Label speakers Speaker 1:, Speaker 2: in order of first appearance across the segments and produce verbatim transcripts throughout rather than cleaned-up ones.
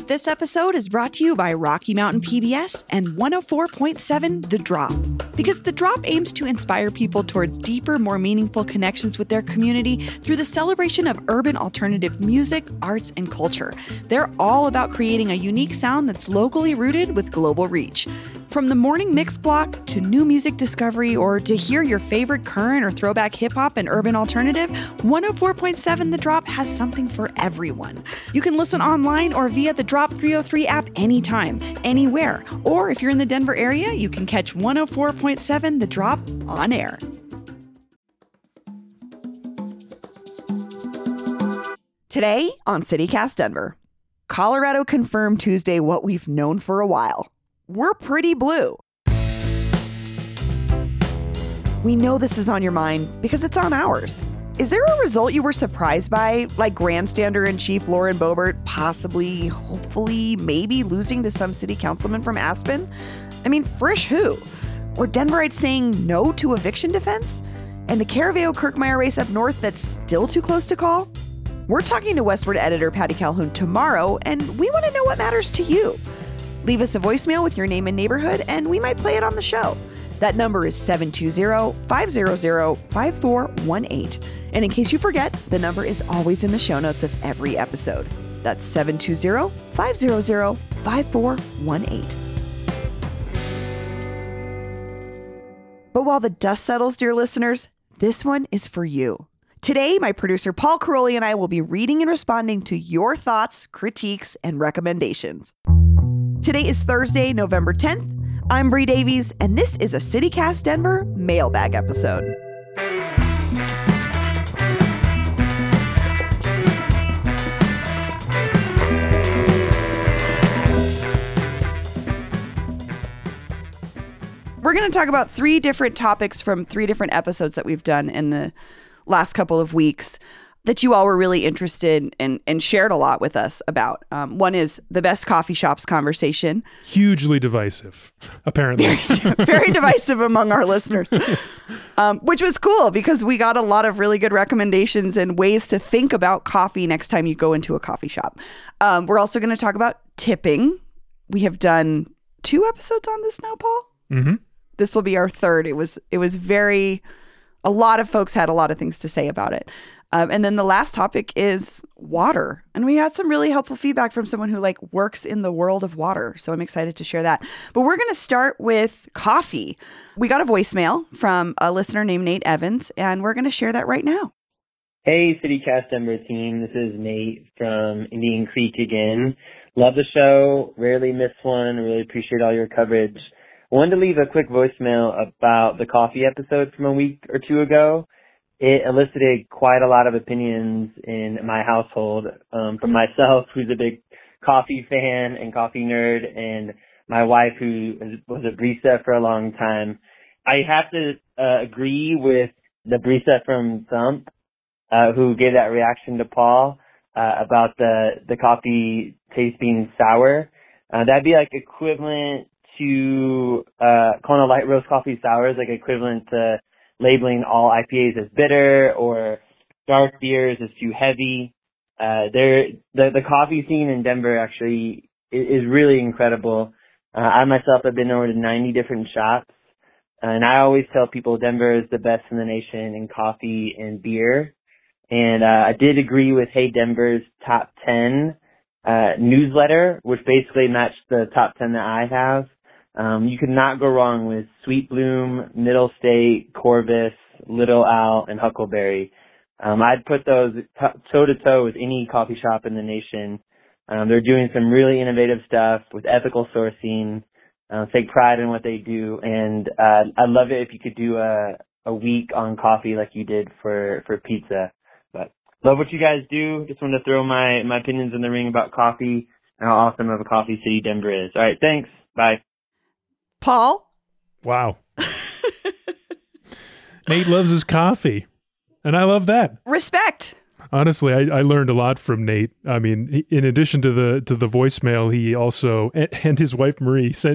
Speaker 1: This episode is brought to you by Rocky Mountain P B S and one oh four point seven The Drop. Because The Drop aims to inspire people towards deeper, more meaningful connections with their community through the celebration of urban alternative music, arts, and culture. They're all about creating a unique sound that's locally rooted with global reach. From the morning mix block to new music discovery or to hear your favorite current or throwback hip-hop and urban alternative, one oh four point seven The Drop has something for everyone. You can listen online or via the Drop three oh three app anytime, anywhere. Or if you're in the Denver area, you can catch one oh four point seven The Drop on air. Today on CityCast Denver, Colorado confirmed Tuesday what we've known for a while. We're pretty blue. We know this is on your mind because it's on ours. Is there a result you were surprised by, like Grandstander-in-Chief Lauren Boebert possibly, hopefully, maybe losing to some city councilman from Aspen? I mean, frish who? Or Denverites saying no to eviction defense? And the Caraveo-Kirkmeyer race up north that's still too close to call? We're talking to Westword editor Patty Calhoun tomorrow, and we want to know what matters to you. Leave us a voicemail with your name and neighborhood, and we might play it on the show. That number is seven two zero, five zero zero, five four one eight. And in case you forget, the number is always in the show notes of every episode. That's seven two zero, five zero zero, five four one eight. But while the dust settles, dear listeners, this one is for you. Today, my producer Paul Caroli and I will be reading and responding to your thoughts, critiques, and recommendations. Today is Thursday, November tenth. I'm Bree Davies, and this is a CityCast Denver mailbag episode. We're going to talk about three different topics from three different episodes that we've done in the last couple of weeks that you all were really interested in and shared a lot with us about. Um, one is the best coffee shops conversation.
Speaker 2: Hugely divisive, apparently.
Speaker 1: Very, very divisive among our listeners, um, which was cool because we got a lot of really good recommendations and ways to think about coffee next time you go into a coffee shop. Um, we're also going to talk about tipping. We have done two episodes on this now, Paul.
Speaker 2: Mm-hmm.
Speaker 1: This will be our third. It was, it was very, a lot of folks had a lot of things to say about it. Um, and then the last topic is water. And we had some really helpful feedback from someone who like works in the world of water. So I'm excited to share that. But we're going to start with coffee. We got a voicemail from a listener named Nate Evans, and we're going to share that right now.
Speaker 3: Hey, CityCast Denver team. This is Nate from Indian Creek again. Love the show. Rarely miss one. Really appreciate all your coverage. I wanted to leave a quick voicemail about the coffee episode from a week or two ago. It elicited quite a lot of opinions in my household, um, from myself, who's a big coffee fan and coffee nerd, and my wife, who was a barista for a long time. I have to uh, agree with the barista from Thump, uh, who gave that reaction to Paul uh, about the, the coffee taste being sour. Uh, that'd be like equivalent to uh, calling a light roast coffee sour is like equivalent to labeling all I P As as bitter or dark beers as too heavy. Uh, there, the, the coffee scene in Denver actually is, is really incredible. Uh, I myself have been over to ninety different shops, and I always tell people Denver is the best in the nation in coffee and beer. And uh, I did agree with Hey Denver's top ten uh, newsletter, which basically matched the top ten that I have. Um, you could not go wrong with Sweet Bloom, Middle State, Corvus, Little Owl, and Huckleberry. Um, I'd put those toe to toe with any coffee shop in the nation. Um, they're doing some really innovative stuff with ethical sourcing, uh, take pride in what they do, and uh, I'd love it if you could do a, a week on coffee like you did for, for pizza. But love what you guys do. Just wanted to throw my, my opinions in the ring about coffee and how awesome of a coffee city Denver is. All right, thanks. Bye.
Speaker 1: Paul?
Speaker 2: Wow. Nate loves his coffee, and I love that.
Speaker 1: Respect.
Speaker 2: Honestly, I, I learned a lot from Nate. I mean, he, in addition to the to the voicemail, he also, and, and his wife Marie, sent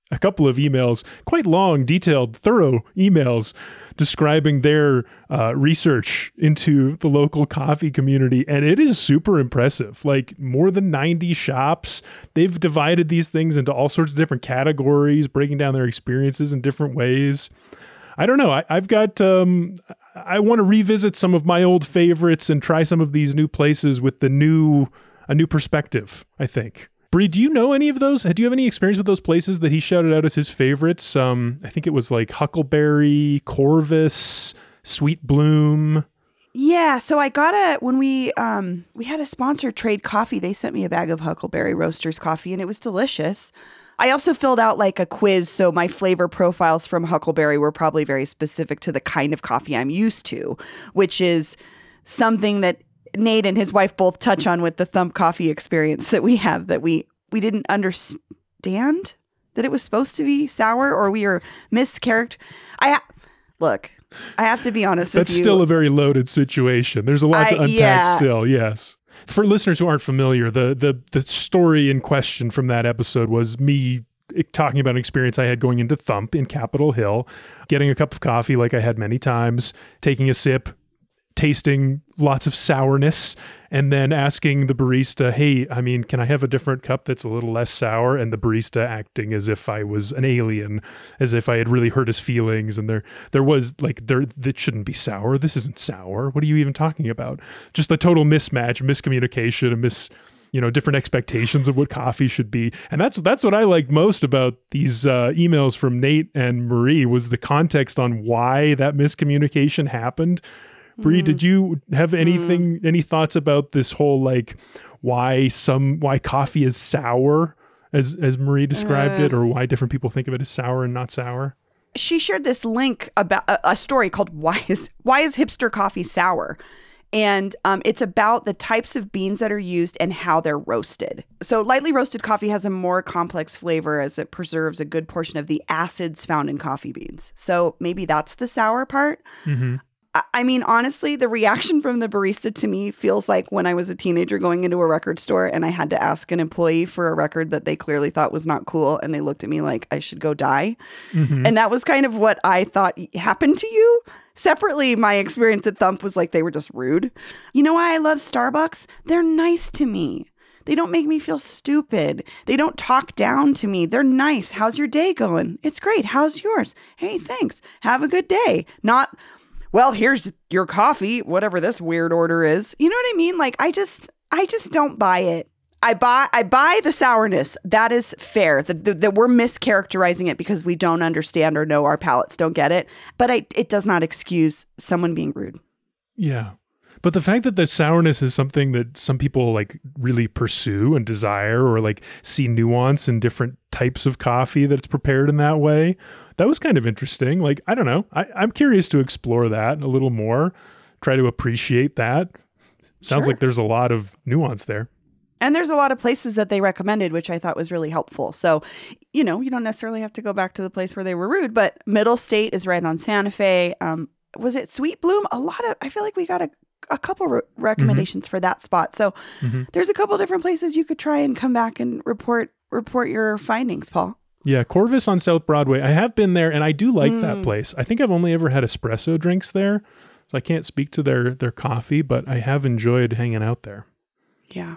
Speaker 2: a couple of emails, quite long, detailed, thorough emails describing their uh, research into the local coffee community. And it is super impressive. Like more than ninety shops. They've divided these things into all sorts of different categories, breaking down their experiences in different ways. I don't know. I, I've got, um, I want to revisit some of my old favorites and try some of these new places with the new, a new perspective, I think. Bree, do you know any of those? Do you have any experience with those places that he shouted out as his favorites? Um, I think it was like Huckleberry, Corvus, Sweet Bloom.
Speaker 1: Yeah, so I got a, when we um we had a sponsored trade coffee, they sent me a bag of Huckleberry Roasters coffee and it was delicious. I also filled out like a quiz, so my flavor profiles from Huckleberry were probably very specific to the kind of coffee I'm used to, which is something that Nate and his wife both touch on with the Thump coffee experience that we have, that we we didn't understand that it was supposed to be sour, or we were mischaracter. I ha- look, I have to be honest with
Speaker 2: That's
Speaker 1: you.
Speaker 2: That's still a very loaded situation. There's a lot
Speaker 1: I,
Speaker 2: to unpack
Speaker 1: yeah.
Speaker 2: still. Yes. For listeners who aren't familiar, the the the story in question from that episode was me talking about an experience I had going into Thump in Capitol Hill, getting a cup of coffee like I had many times, taking a sip, tasting lots of sourness, and then asking the barista, hey, I mean, can I have a different cup that's a little less sour? And the barista acting as if I was an alien, as if I had really hurt his feelings. And there there was like, there that shouldn't be sour. This isn't sour. What are you even talking about? Just a total mismatch, miscommunication, and mis, you know, different expectations of what coffee should be. And that's that's what I liked most about these uh, emails from Nate and Marie, was the context on why that miscommunication happened. Bree, mm. did you have anything, mm. any thoughts about this whole, like, why some, why coffee is sour, as as Marie described uh, it, or why different people think of it as sour and not sour?
Speaker 1: She shared this link about a, a story called "Why is Why is Hipster Coffee Sour?" And um, it's about the types of beans that are used and how they're roasted. So lightly roasted coffee has a more complex flavor as it preserves a good portion of the acids found in coffee beans. So maybe that's the sour part. Mm-hmm. I mean, honestly, the reaction from the barista to me feels like when I was a teenager going into a record store and I had to ask an employee for a record that they clearly thought was not cool, and they looked at me like I should go die. Mm-hmm. And that was kind of what I thought happened to you. Separately, my experience at Thump was like they were just rude. You know why I love Starbucks? They're nice to me. They don't make me feel stupid. They don't talk down to me. They're nice. How's your day going? It's great. How's yours? Hey, thanks. Have a good day. Not, well, here's your coffee, whatever this weird order is. You know what I mean? Like, I just, I just don't buy it. I buy, I buy the sourness. That is fair. That, that, that we're mischaracterizing it because we don't understand or know our palates don't get it. But I, it does not excuse someone being rude.
Speaker 2: Yeah. But the fact that the sourness is something that some people like really pursue and desire, or like see nuance in different types of coffee that's prepared in that way, that was kind of interesting. Like, I don't know. I, I'm curious to explore that a little more, try to appreciate that. Sounds
Speaker 1: Sure.
Speaker 2: like there's a lot of nuance there.
Speaker 1: And there's a lot of places that they recommended, which I thought was really helpful. So, you know, you don't necessarily have to go back to the place where they were rude, but Middle State is right on Santa Fe. Um, was it Sweet Bloom? A lot of, I feel like we got a, a couple re- recommendations mm-hmm. for that spot. So mm-hmm. there's a couple different places you could try and come back and report, report your findings, Paul.
Speaker 2: Yeah, Corvus on South Broadway. I have been there and I do like
Speaker 1: mm.
Speaker 2: that place. I think I've only ever had espresso drinks there, so I can't speak to their, their coffee, but I have enjoyed hanging out there.
Speaker 1: Yeah.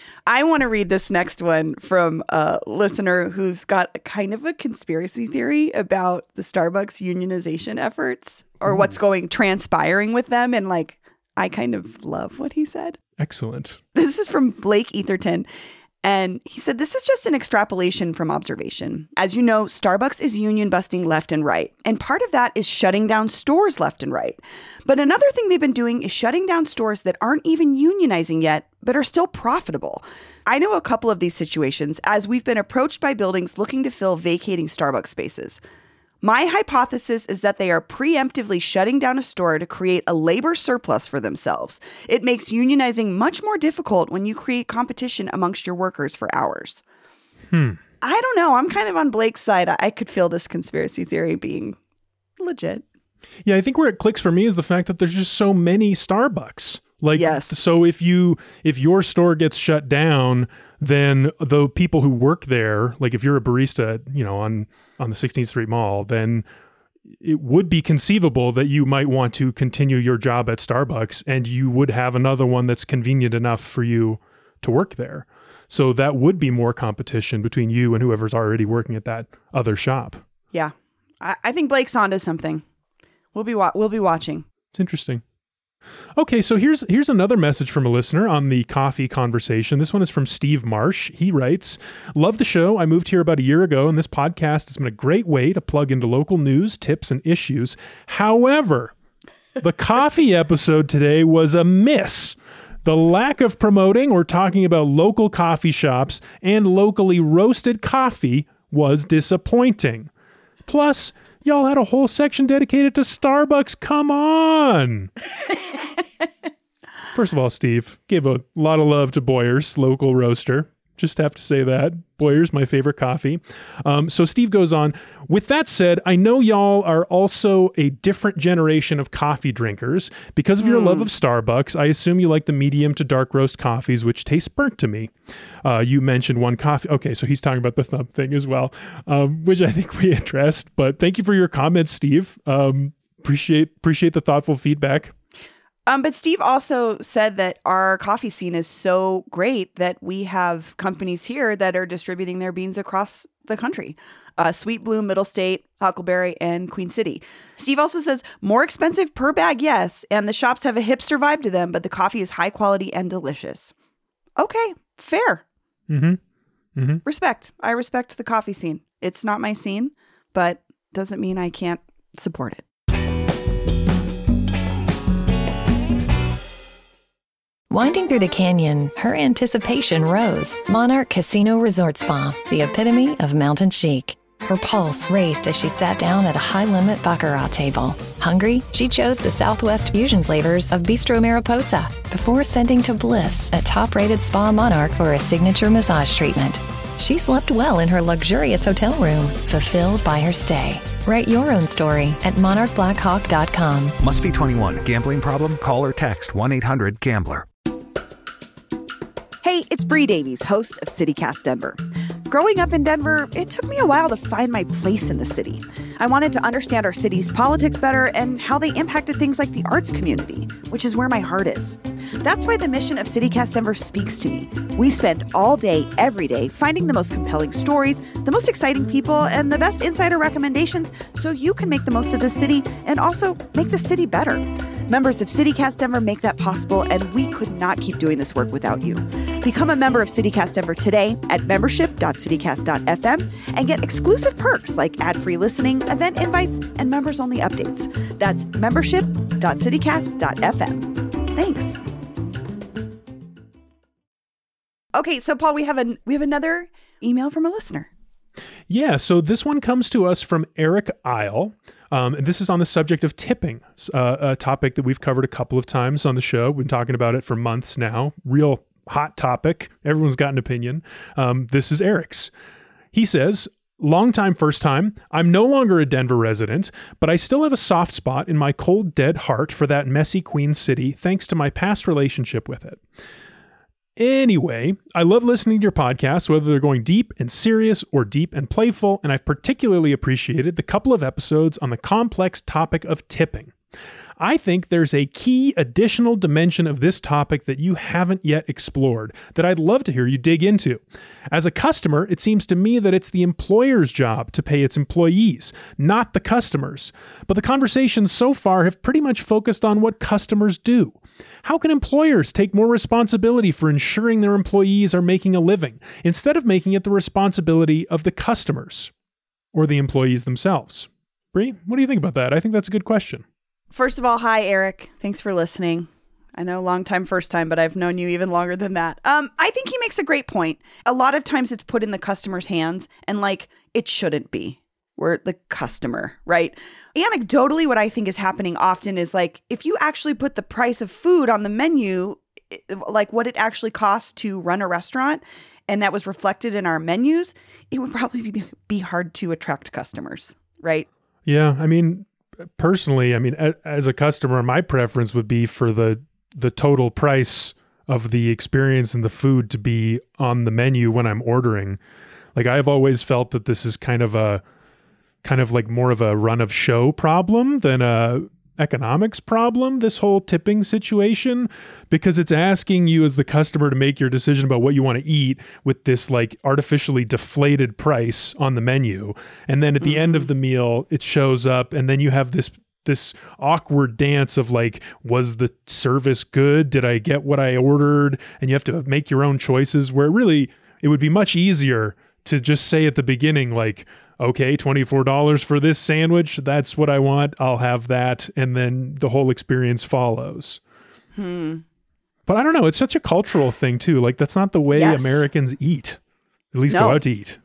Speaker 1: I want to read this next one from a listener who's got a kind of a conspiracy theory about the Starbucks unionization efforts, or Ooh. what's going transpiring with them. And like, I kind of love what he said.
Speaker 2: Excellent.
Speaker 1: This is from Blake Etherton. And he said, this is just an extrapolation from observation. As you know, Starbucks is union busting left and right. And part of that is shutting down stores left and right. But another thing they've been doing is shutting down stores that aren't even unionizing yet, but are still profitable. I know a couple of these situations as we've been approached by buildings looking to fill vacating Starbucks spaces. My hypothesis is that they are preemptively shutting down a store to create a labor surplus for themselves. It makes unionizing much more difficult when you create competition amongst your workers for hours.
Speaker 2: Hmm.
Speaker 1: I don't know. I'm kind of on Blake's side. I could feel this conspiracy theory being legit.
Speaker 2: Yeah, I think where it clicks for me is the fact that there's just so many Starbucks. Like,
Speaker 1: yes.
Speaker 2: So if you if your store gets shut down, then the people who work there, like if you're a barista, you know, on on the sixteenth Street Mall, then it would be conceivable that you might want to continue your job at Starbucks, and you would have another one that's convenient enough for you to work there. So that would be more competition between you and whoever's already working at that other shop.
Speaker 1: Yeah, I, I think Blake's onto something. We'll be wa- we'll be watching.
Speaker 2: It's interesting. Okay, so here's here's another message from a listener on the coffee conversation. This one is from Steve Marsh. He writes, "Love the show. I moved here about a year ago, and this podcast has been a great way to plug into local news, tips, and issues. However, the coffee episode today was a miss. The lack of promoting or talking about local coffee shops and locally roasted coffee was disappointing. Plus, y'all had a whole section dedicated to Starbucks. Come on." First of all, Steve, give a lot of love to Boyer's, local roaster. Just have to say that. Boyer's, my favorite coffee. Um, so Steve goes on, "With that said, I know y'all are also a different generation of coffee drinkers. Because of your mm. love of Starbucks, I assume you like the medium to dark roast coffees, which taste burnt to me. Uh, you mentioned one coffee." Okay, so he's talking about the thumb thing as well, um, which I think we addressed. But thank you for your comments, Steve. Um, appreciate appreciate the thoughtful feedback.
Speaker 1: Um, but Steve also said that our coffee scene is so great that we have companies here that are distributing their beans across the country. Uh, Sweet Bloom, Middle State, Huckleberry, and Queen City. Steve also says, more expensive per bag, yes, and the shops have a hipster vibe to them, but the coffee is high quality and delicious. Okay, fair.
Speaker 2: Mm-hmm. Mm-hmm.
Speaker 1: Respect. I respect the coffee scene. It's not my scene, but doesn't mean I can't support it.
Speaker 4: Winding through the canyon, her anticipation rose. Monarch Casino Resort Spa, the epitome of mountain chic. Her pulse raced as she sat down at a high-limit baccarat table. Hungry, she chose the Southwest fusion flavors of Bistro Mariposa before sending to bliss at top-rated Spa Monarch for a signature massage treatment. She slept well in her luxurious hotel room, fulfilled by her stay. Write your own story at monarch black hawk dot com.
Speaker 5: Must be twenty-one. Gambling problem? Call or text one eight hundred gambler.
Speaker 1: Hey, it's Bree Davies, host of CityCast Denver. Growing up in Denver, it took me a while to find my place in the city. I wanted to understand our city's politics better and how they impacted things like the arts community, which is where my heart is. That's why the mission of CityCast Denver speaks to me. We spend all day, every day, finding the most compelling stories, the most exciting people, and the best insider recommendations so you can make the most of the city and also make the city better. Members of CityCast Denver make that possible, and we could not keep doing this work without you. Become a member of CityCast Denver today at membership dot citycast dot f m and get exclusive perks like ad-free listening, event invites, and members-only updates. That's membership dot citycast dot f m. Thanks. Okay, so Paul, we have an we have another email from a listener.
Speaker 2: Yeah, so this one comes to us from Eric Isle. Um, and this is on the subject of tipping, uh, a topic that we've covered a couple of times on the show. We've been talking about it for months now. Real hot topic. Everyone's got an opinion. Um, this is Eric's. He says, long time, first time. I'm no longer a Denver resident, but I still have a soft spot in my cold, dead heart for that messy Queen City, thanks to my past relationship with it. Anyway, I love listening to your podcasts, whether they're going deep and serious or deep and playful, and I've particularly appreciated the couple of episodes on the complex topic of tipping. I think there's a key additional dimension of this topic that you haven't yet explored that I'd love to hear you dig into. As a customer, it seems to me that it's the employer's job to pay its employees, not the customers. But the conversations so far have pretty much focused on what customers do. How can employers take more responsibility for ensuring their employees are making a living, instead of making it the responsibility of the customers or the employees themselves? Bree, what do you think about that? I think that's a good question.
Speaker 1: First of all, hi, Eric. Thanks for listening. I know long time, first time, but I've known you even longer than that. Um, I think he makes a great point. A lot of times it's put in the customer's hands and like it shouldn't be. We're the customer, right? Anecdotally, what I think is happening often is like if you actually put the price of food on the menu, like what it actually costs to run a restaurant, and that was reflected in our menus, it would probably be, be hard to attract customers, right?
Speaker 2: Yeah, I mean, personally, I mean, as a customer, my preference would be for the the total price of the experience and the food to be on the menu when I'm ordering. Like I've always felt that this is kind of a kind of like more of a run of show problem than a economics problem, this whole tipping situation, because it's asking you as the customer to make your decision about what you want to eat with this like artificially deflated price on the menu. And then at the mm-hmm. end of the meal, it shows up and then you have this this awkward dance of like, was the service good? Did I get what I ordered? And you have to make your own choices, where really it would be much easier to just say at the beginning, like, okay, twenty-four dollars for this sandwich. That's what I want. I'll have that. And then the whole experience follows.
Speaker 6: Hmm.
Speaker 2: But I don't know. It's such a cultural thing too. Like that's not the way
Speaker 6: yes.
Speaker 2: Americans eat. At least
Speaker 6: no.
Speaker 2: go out to eat.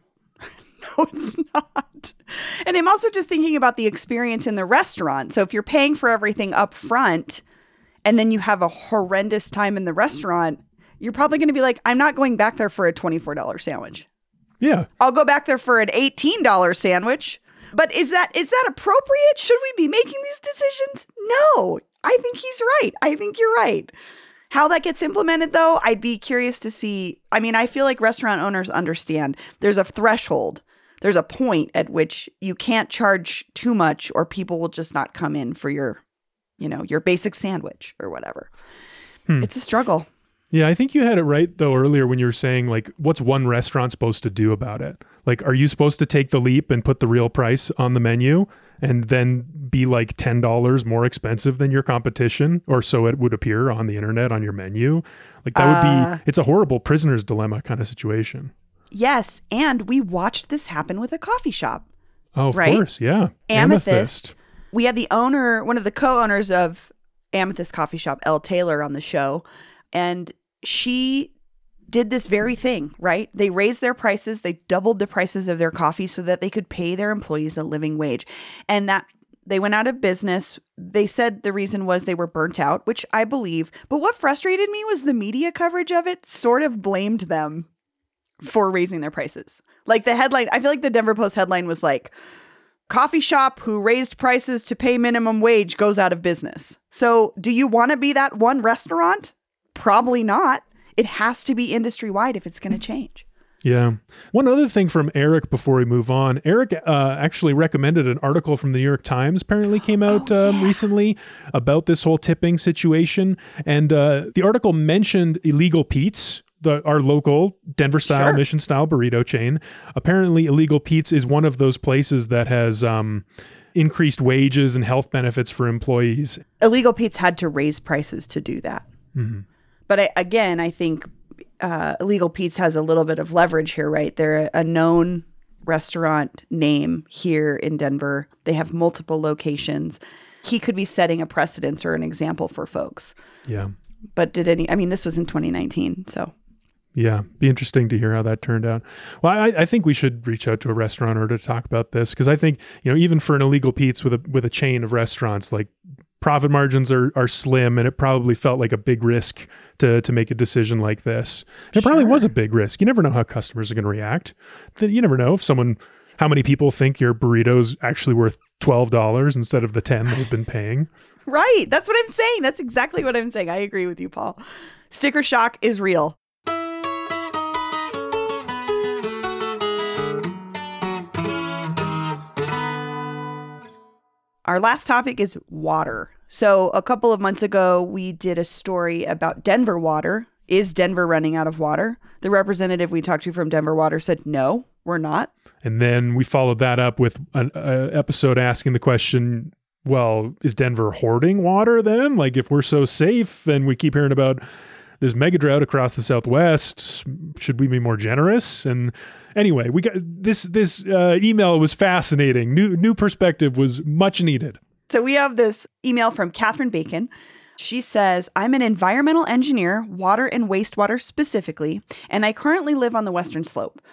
Speaker 6: No, it's not. And I'm also just thinking about the experience in the restaurant. So if you're paying for everything up front and then you have a horrendous time in the restaurant, you're probably going to be like, I'm not going back there for a twenty-four dollars sandwich.
Speaker 2: Yeah.
Speaker 6: I'll go back there for an eighteen dollars sandwich. But is that is that appropriate? Should we be making these decisions? No, I think he's right. I think you're right. How that gets implemented, though, I'd be curious to see. I mean, I feel like restaurant owners understand there's a threshold. There's a point at which you can't charge too much or people will just not come in for your, you know, your basic sandwich or whatever. Hmm. It's a struggle.
Speaker 2: Yeah, I think you had it right, though, earlier when you were saying, like, what's one restaurant supposed to do about it? Like, are you supposed to take the leap and put the real price on the menu and then be like ten dollars more expensive than your competition? Or so it would appear on the internet on your menu. Like, that would
Speaker 6: uh,
Speaker 2: be, it's a horrible prisoner's dilemma kind of situation.
Speaker 6: Yes, and we watched this happen with a coffee shop.
Speaker 2: Oh, of
Speaker 6: right?
Speaker 2: course, yeah.
Speaker 6: Amethyst.
Speaker 2: Amethyst.
Speaker 6: We had the owner, one of the co-owners of Amethyst Coffee Shop, Elle Taylor, on the show. And she did this very thing, right? They raised their prices. They doubled the prices of their coffee so that they could pay their employees a living wage. And that they went out of business. They said the reason was they were burnt out, which I believe. But what frustrated me was the media coverage of it sort of blamed them for raising their prices. Like the headline, I feel like the Denver Post headline was like, coffee shop who raised prices to pay minimum wage goes out of business. So do you want to be that one restaurant? Probably not. It has to be industry-wide if it's going to change.
Speaker 2: Yeah. One other thing from Eric before we move on. Eric uh, actually recommended an article from the New York Times, apparently came out oh, yeah. um, recently, about this whole tipping situation. And uh, the article mentioned Illegal Pete's, the, our local Denver-style, sure. Mission-style burrito chain. Apparently, Illegal Pete's is one of those places that has um, increased wages and health benefits for employees.
Speaker 6: Illegal Pete's had to raise prices to do that.
Speaker 2: Mm-hmm.
Speaker 6: But I, again, I think uh, Illegal Pete's has a little bit of leverage here, right? They're a known restaurant name here in Denver. They have multiple locations. He could be setting a precedence or an example for folks.
Speaker 2: Yeah.
Speaker 6: But did any, I mean, this was in twenty nineteen, so.
Speaker 2: Yeah, be interesting to hear how that turned out. Well, I, I think we should reach out to a restaurateur to talk about this, because I think, you know, even for an Illegal Pete's with a with a chain of restaurants, like profit margins are are slim, and it probably felt like a big risk to to make a decision like this. And it
Speaker 6: sure.
Speaker 2: probably was a big risk. You never know how customers are going to react. You never know if someone, how many people think your burrito's actually worth twelve dollars instead of the ten they've been paying.
Speaker 6: Right. That's what I'm saying. That's exactly what I'm saying. I agree with you, Paul. Sticker shock is real. Our last topic is water. So a couple of months ago, we did a story about Denver water. Is Denver running out of water? The representative we talked to from Denver Water said, no, we're not.
Speaker 2: And then we followed that up with an uh, episode asking the question, well, is Denver hoarding water then? Like, if we're so safe and we keep hearing about this mega drought across the Southwest, should we be more generous? And anyway, we got this. This uh, email was fascinating. New new perspective was much needed.
Speaker 6: So we have this email from Catherine Bacon. She says, I'm an environmental engineer, water and wastewater specifically, and I currently live on the Western Slope.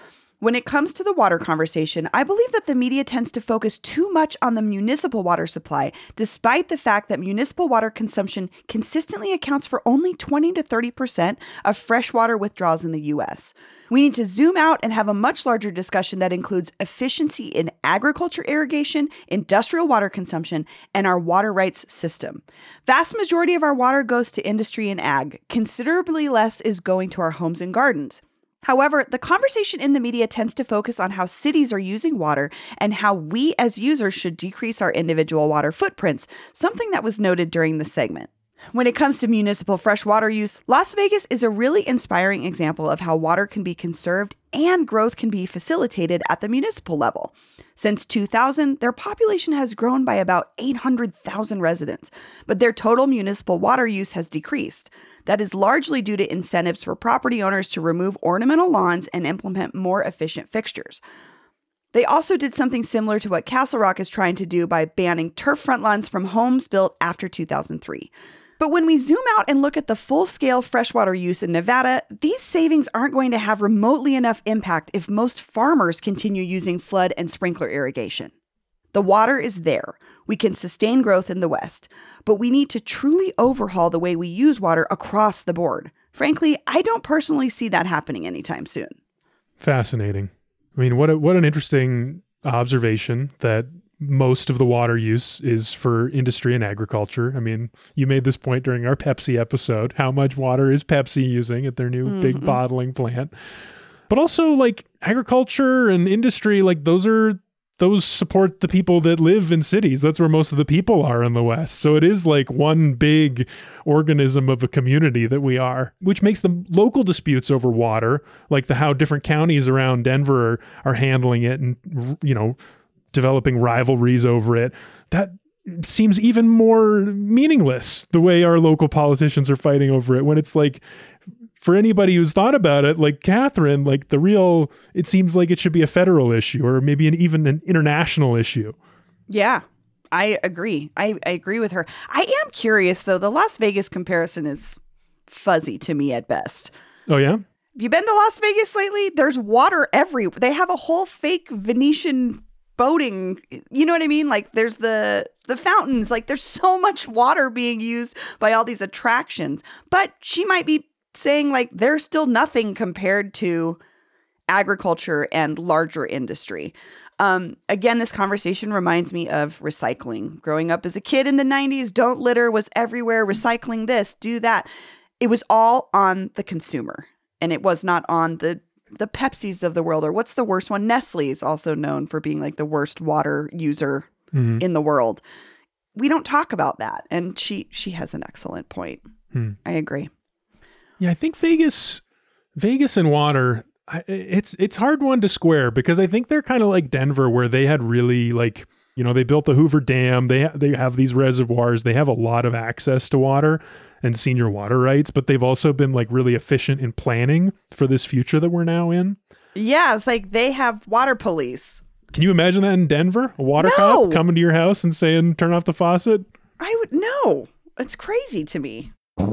Speaker 6: When it comes to the water conversation, I believe that the media tends to focus too much on the municipal water supply, despite the fact that municipal water consumption consistently accounts for only twenty to thirty percent of freshwater withdrawals in the U S. We need to zoom out and have a much larger discussion that includes efficiency in agriculture irrigation, industrial water consumption, and our water rights system. Vast majority of our water goes to industry and ag. Considerably less is going to our homes and gardens. However, the conversation in the media tends to focus on how cities are using water and how we as users should decrease our individual water footprints, something that was noted during the segment. When it comes to municipal freshwater use, Las Vegas is a really inspiring example of how water can be conserved and growth can be facilitated at the municipal level. Since two thousand, their population has grown by about eight hundred thousand residents, but their total municipal water use has decreased. That is largely due to incentives for property owners to remove ornamental lawns and implement more efficient fixtures. They also did something similar to what Castle Rock is trying to do by banning turf front lawns from homes built after two thousand three. But when we zoom out and look at the full-scale freshwater use in Nevada, these savings aren't going to have remotely enough impact if most farmers continue using flood and sprinkler irrigation. The water is there. We can sustain growth in the West, but we need to truly overhaul the way we use water across the board. Frankly, I don't personally see that happening anytime soon.
Speaker 2: Fascinating. I mean, what a, what an interesting observation that most of the water use is for industry and agriculture. I mean, you made this point during our Pepsi episode. How much water is Pepsi using at their new mm-hmm. big bottling plant? But also, like, agriculture and industry, like, those are those support the people that live in cities. That's where most of the people are in the West. So it is like one big organism of a community that we are, which makes the local disputes over water, like the how different counties around Denver are, are handling it and, you know, developing rivalries over it. That seems even more meaningless, the way our local politicians are fighting over it, when it's like, for anybody who's thought about it, like Catherine, like the real, it seems like it should be a federal issue or maybe an, even an international issue.
Speaker 6: Yeah, I agree. I, I agree with her. I am curious, though. The Las Vegas comparison is fuzzy to me at best.
Speaker 2: Oh, yeah?
Speaker 6: Have you been to Las Vegas lately? There's water everywhere. They have a whole fake Venetian boating. You know what I mean? Like there's the the fountains. Like there's so much water being used by all these attractions. But she might be saying like there's still nothing compared to agriculture and larger industry. Um, again, this conversation reminds me of recycling. Growing up as a kid in the nineties, don't litter was everywhere. Recycling this, do that. It was all on the consumer, and it was not on the the Pepsis of the world, or what's the worst one? Nestle is also known for being like the worst water user mm-hmm. in the world. We don't talk about that. And she, she has an excellent point. Hmm. I agree.
Speaker 2: Yeah. I think Vegas, Vegas and water, I, it's, it's hard one to square, because I think they're kind of like Denver, where they had really like, you know, they built the Hoover Dam. They, they have these reservoirs. They have a lot of access to water and senior water rights, but they've also been like really efficient in planning for this future that we're now in.
Speaker 6: Yeah, it's like they have water police.
Speaker 2: Can you imagine that in Denver? A water
Speaker 6: no.
Speaker 2: cop coming to your house and saying, turn off the faucet?
Speaker 6: I would, no. It's crazy to me.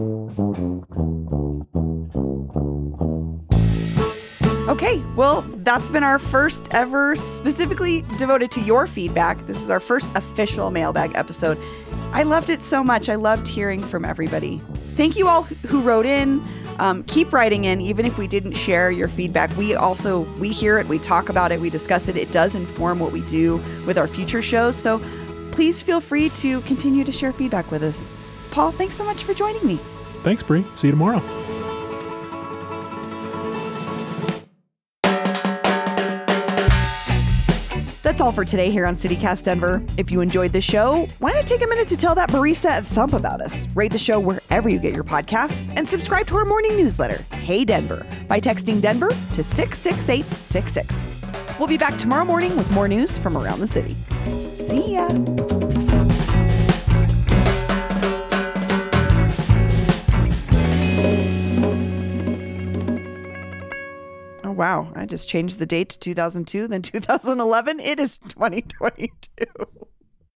Speaker 6: Okay, well, that's been our first ever specifically devoted to your feedback. This is our first official mailbag episode. I loved it so much. I loved hearing from everybody. Thank you all who wrote in. Um, keep writing in, even if we didn't share your feedback. We also, we hear it, we talk about it, we discuss it. It does inform what we do with our future shows. So please feel free to continue to share feedback with us. Paul, thanks so much for joining me.
Speaker 2: Thanks, Bree. See you tomorrow.
Speaker 6: That's all for today here on CityCast Denver. If you enjoyed the show, why not take a minute to tell that barista at Thump about us? Rate the show wherever you get your podcasts and subscribe to our morning newsletter, Hey Denver, by texting Denver to six six eight six six. We'll be back tomorrow morning with more news from around the city. See ya. Wow, I just changed the date to two thousand two, then two thousand eleven. It is twenty twenty-two.